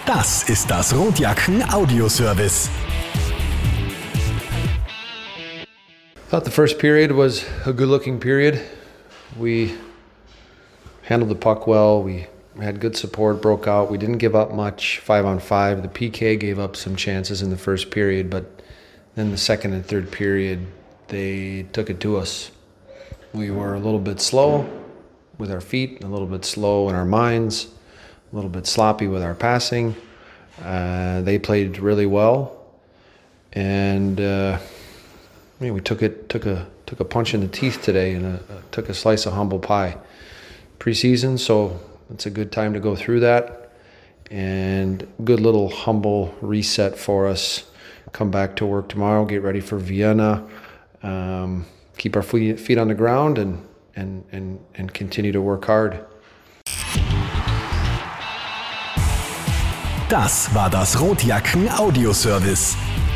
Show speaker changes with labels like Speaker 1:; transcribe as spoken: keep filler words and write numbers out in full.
Speaker 1: Das ist das Rotjacken Audioservice.
Speaker 2: I thought the first period was a good-looking period. We handled the puck well. We had good support, broke out. We didn't give up much five on five. The P K gave up some chances in the first period, but then the second and third period, they took it to us. We were a little bit slow with our feet, a little bit slow in our minds, a little bit sloppy with our passing. Uh, they played really well, and uh, I mean, we took it took a took a punch in the teeth today, and a, a, took a slice of humble pie. Preseason, so it's a good time to go through that, and good little humble reset for us. Come back to work tomorrow, get ready for Vienna, um, keep our feet on the ground, and and and and continue to work hard.
Speaker 1: Das war das Rotjacken Audioservice.